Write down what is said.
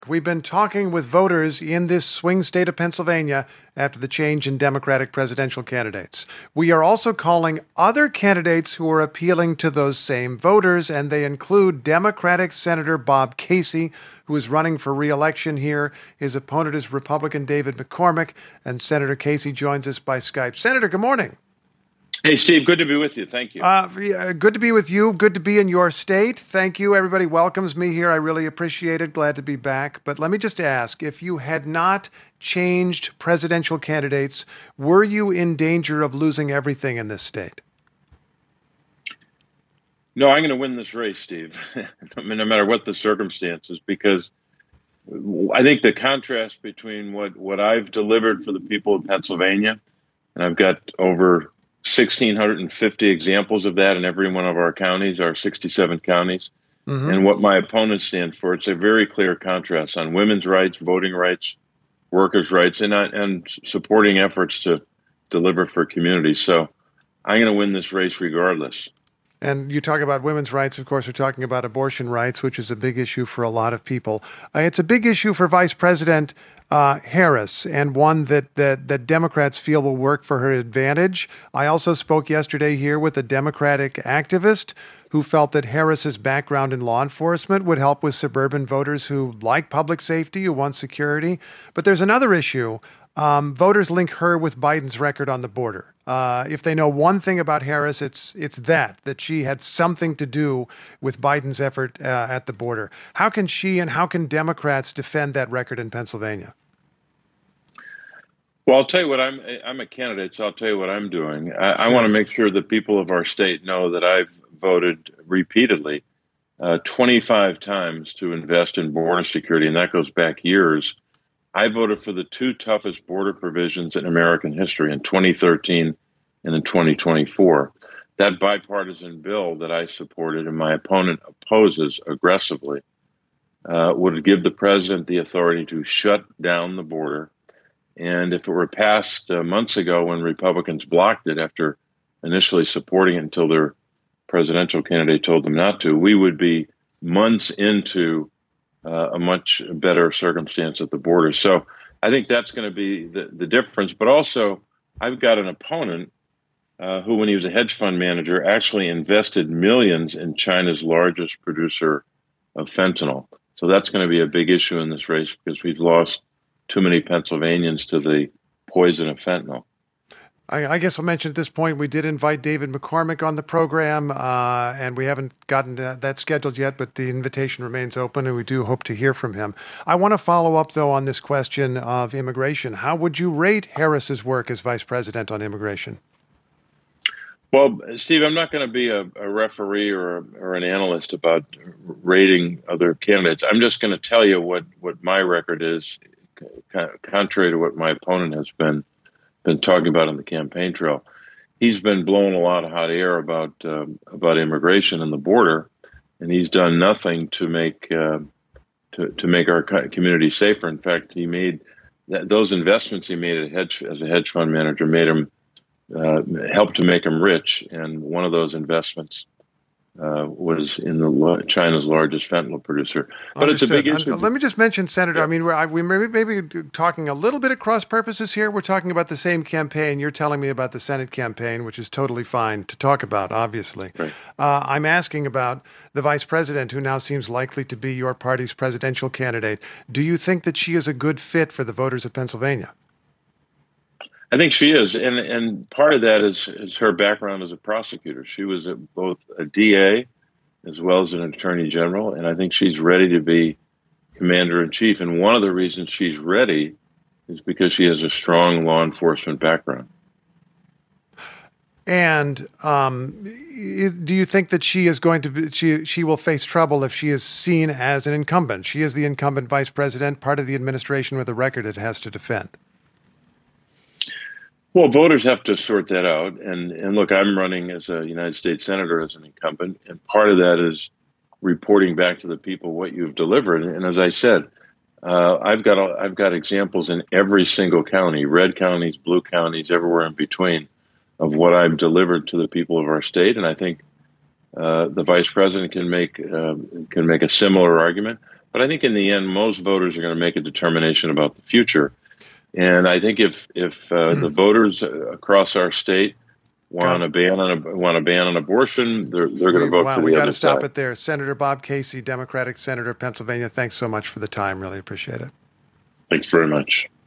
We've been talking with voters in this swing state of Pennsylvania after the change in Democratic presidential candidates. We are also calling other candidates who are appealing to those same voters, and they include Democratic Senator Bob Casey, who is running for re-election here. His opponent is Republican David McCormick, and Senator Casey joins us by Skype. Senator, good morning. Hey, Steve, good to be with you. Thank you. Good to be with you. Good to be in your state. Thank you. Everybody welcomes me here. I really appreciate it. Glad to be back. But let me just ask, if you had not changed presidential candidates, were you in danger of losing everything in this state? No, I'm going to win this race, Steve. I mean, no matter what the circumstances, because I think the contrast between what I've delivered for the people of Pennsylvania, and I've got over 1,650 examples of that in every one of our counties, our 67 counties, and what my opponents stand for. It's a very clear contrast on women's rights, voting rights, workers' rights, and supporting efforts to deliver for communities. So I'm going to win this race regardless. And you talk about women's rights. Of course, we're talking about abortion rights, which is a big issue for a lot of people. It's a big issue for Vice President Harris, and one that Democrats feel will work for her advantage. I also spoke yesterday here with a Democratic activist who felt that Harris's background in law enforcement would help with suburban voters who like public safety, who want security. But there's another issue. Voters link her with Biden's record on the border. If they know one thing about Harris, it's that she had something to do with Biden's effort at the border. How can she and how can Democrats defend that record in Pennsylvania? Well, I'll tell you what, I'm a candidate, so I'll tell you what I'm doing. I want to make sure the people of our state know that I've voted repeatedly 25 times to invest in border security, and that goes back years. I voted for the two toughest border provisions in American history in 2013 and in 2024. That bipartisan bill that I supported and my opponent opposes aggressively would give the president the authority to shut down the border. And if it were passed months ago when Republicans blocked it after initially supporting it until their presidential candidate told them not to, we would be months into a much better circumstance at the border. So I think that's going to be the difference. But also, I've got an opponent who, when he was a hedge fund manager, actually invested millions in China's largest producer of fentanyl. So that's going to be a big issue in this race because we've lost too many Pennsylvanians to the poison of fentanyl. I guess I'll mention at this point, we did invite David McCormick on the program, and we haven't gotten that scheduled yet, but the invitation remains open, and we do hope to hear from him. I want to follow up, though, on this question of immigration. How would you rate Harris's work as vice president on immigration? Well, Steve, I'm not going to be a referee or an analyst about rating other candidates. I'm just going to tell you what my record is, contrary to what my opponent has been talking about on the campaign trail. He's been blowing a lot of hot air about immigration and the border, and he's done nothing to make to make our community safer. In fact, he made those investments he made as a hedge fund manager made him helped to make him rich, and one of those investments was in China's largest fentanyl producer. But Understood. It's a big issue. Let me just mention, Senator, I mean, we may be talking a little bit at cross purposes here. We're talking about the same campaign. You're telling me about the Senate campaign, which is totally fine to talk about, obviously. Right. I'm asking about the vice president, who now seems likely to be your party's presidential candidate. Do you think that she is a good fit for the voters of Pennsylvania? I think she is, and part of that is her background as a prosecutor. She was both a DA as well as an attorney general, and I think she's ready to be commander in chief. And one of the reasons she's ready is because she has a strong law enforcement background. And do you think that she is going to be, she will face trouble if she is seen as an incumbent? She is the incumbent vice president, part of the administration with a record it has to defend. Well, voters have to sort that out. And look, I'm running as a United States Senator as an incumbent. And part of that is reporting back to the people what you've delivered. And as I said, I've got examples in every single county, red counties, blue counties, everywhere in between, of what I've delivered to the people of our state. And I think the vice president can make a similar argument. But I think in the end, most voters are going to make a determination about the future. And I think if the voters across our state want a ban on abortion, they're going to vote for the other side. We got to stop it there. Senator Bob Casey, Democratic Senator of Pennsylvania, thanks so much for the time. Really appreciate it. Thanks very much.